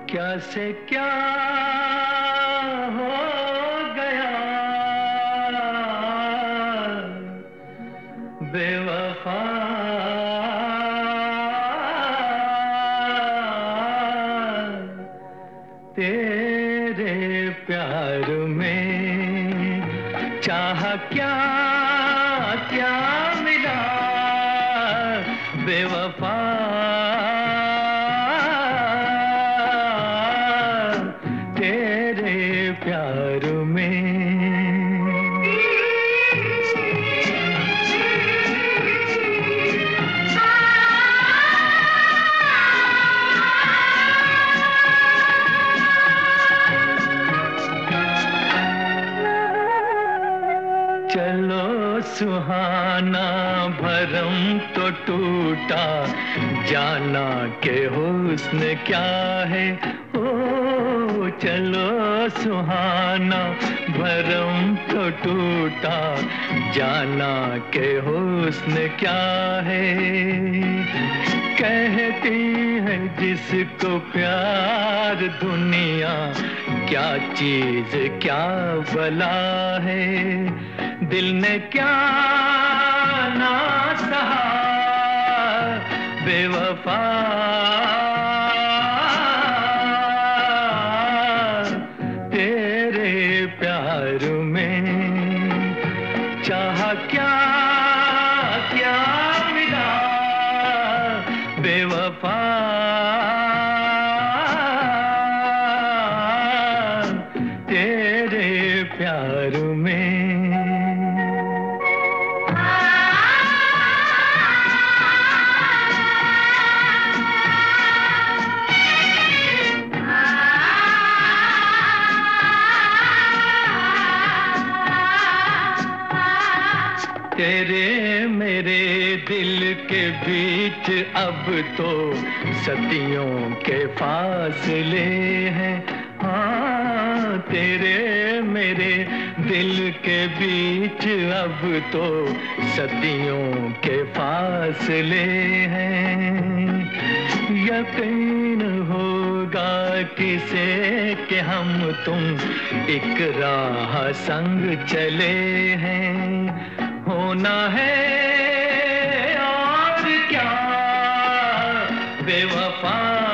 क्या से क्या हो गया बेवफा, तेरे प्यार में चाह क्या क्या मिला बेवफा, तेरे प्यार में। चलो सुहाना भरम तो टूटा, जाना के हुस्न क्या है। ओ चलो सुहाना भरम तो टूटा, जाना के हुस्न क्या है। कहती है जिसको प्यार दुनिया, क्या चीज क्या भला है। दिल ने क्या ना सहा बेवफा, तेरे प्यार में चाह क्या क्या मिला बेवफा, तेरे प्यार में। तेरे मेरे दिल के बीच अब तो सदियों के फासले हैं। हाँ तेरे मेरे दिल के बीच अब तो सदियों के फासले हैं। यकीन होगा किसे कि हम तुम एक राह संग चले हैं। होना है और क्या बेवफा,